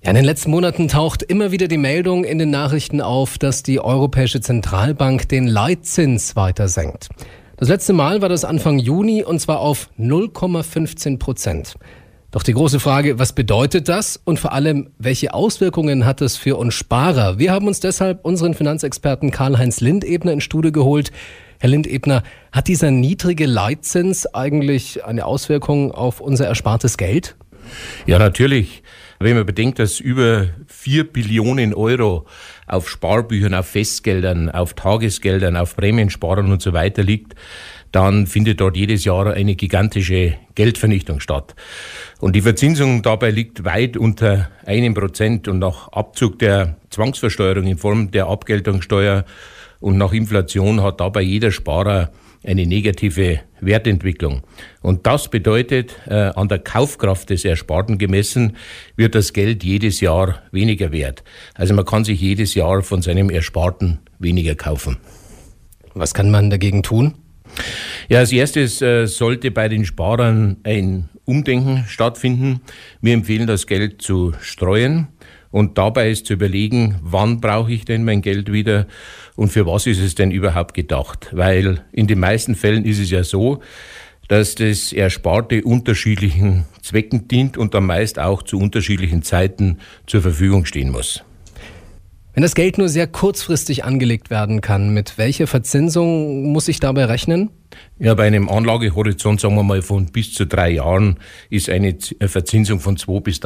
Ja, in den letzten Monaten taucht immer wieder die Meldung in den Nachrichten auf, dass die Europäische Zentralbank den Leitzins weiter senkt. Das letzte Mal war das Anfang Juni und zwar auf 0,15%. Doch die große Frage, was bedeutet das und vor allem, welche Auswirkungen hat es für uns Sparer? Wir haben uns deshalb unseren Finanzexperten Karl-Heinz Lindebner ins Studio geholt. Herr Lindebner, hat dieser niedrige Leitzins eigentlich eine Auswirkung auf unser erspartes Geld? Ja, natürlich. Wenn man bedenkt, dass über 4 Billionen Euro auf Sparbüchern, auf Festgeldern, auf Tagesgeldern, auf Prämiensparern und so weiter liegt, dann findet dort jedes Jahr eine gigantische Geldvernichtung statt. Und die Verzinsung dabei liegt weit unter 1% und nach Abzug der Zwangsversteuerung in Form der Abgeltungssteuer und nach Inflation hat dabei jeder Sparer eine negative Wertentwicklung. Und das bedeutet, an der Kaufkraft des Ersparten gemessen, wird das Geld jedes Jahr weniger wert. Also man kann sich jedes Jahr von seinem Ersparten weniger kaufen. Was kann man dagegen tun? Ja, als erstes sollte bei den Sparern ein Umdenken stattfinden. Wir empfehlen, das Geld zu streuen. Und dabei ist zu überlegen, wann brauche ich denn mein Geld wieder und für was ist es denn überhaupt gedacht? Weil in den meisten Fällen ist es ja so, dass das Ersparte unterschiedlichen Zwecken dient und dann meist auch zu unterschiedlichen Zeiten zur Verfügung stehen muss. Wenn das Geld nur sehr kurzfristig angelegt werden kann, mit welcher Verzinsung muss ich dabei rechnen? Ja, bei einem Anlagehorizont, sagen wir mal, von bis zu 3 Jahren ist eine Verzinsung von 2 bis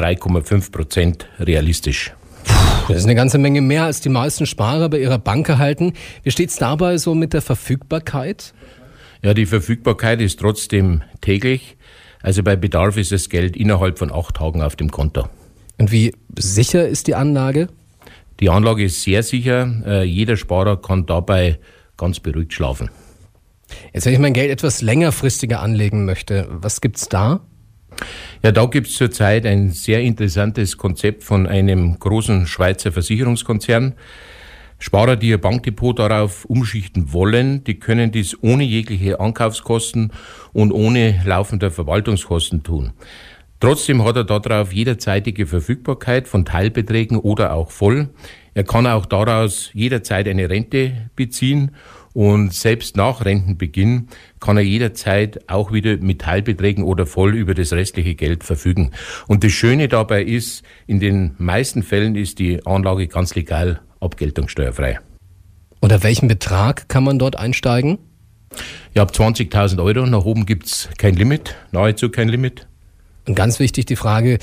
3,5% realistisch. Das ist eine ganze Menge mehr, als die meisten Sparer bei ihrer Bank erhalten. Wie steht es dabei so mit der Verfügbarkeit? Ja, die Verfügbarkeit ist trotzdem täglich. Also bei Bedarf ist das Geld innerhalb von 8 Tagen auf dem Konto. Und wie sicher ist die Anlage? Die Anlage ist sehr sicher. Jeder Sparer kann dabei ganz beruhigt schlafen. Jetzt, wenn ich mein Geld etwas längerfristiger anlegen möchte, was gibt's da? Ja, da gibt's zurzeit ein sehr interessantes Konzept von einem großen Schweizer Versicherungskonzern. Sparer, die ihr Bankdepot darauf umschichten wollen, die können dies ohne jegliche Ankaufskosten und ohne laufende Verwaltungskosten tun. Trotzdem hat er darauf jederzeitige Verfügbarkeit von Teilbeträgen oder auch voll. Er kann auch daraus jederzeit eine Rente beziehen und selbst nach Rentenbeginn kann er jederzeit auch wieder mit Teilbeträgen oder voll über das restliche Geld verfügen. Und das Schöne dabei ist, in den meisten Fällen ist die Anlage ganz legal abgeltungssteuerfrei. Unter welchem Betrag kann man dort einsteigen? Ja, ab 20.000 Euro. Nach oben gibt's kein Limit, nahezu kein Limit. Und ganz wichtig die Frage,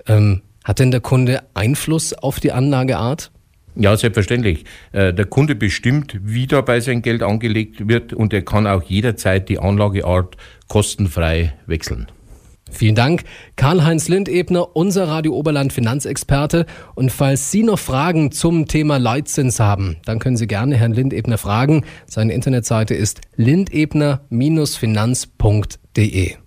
hat denn der Kunde Einfluss auf die Anlageart? Ja, selbstverständlich. Der Kunde bestimmt, wie dabei sein Geld angelegt wird und er kann auch jederzeit die Anlageart kostenfrei wechseln. Vielen Dank, Karl-Heinz Lindebner, unser Radio Oberland Finanzexperte. Und falls Sie noch Fragen zum Thema Leitzins haben, dann können Sie gerne Herrn Lindebner fragen. Seine Internetseite ist lindebner-finanz.de.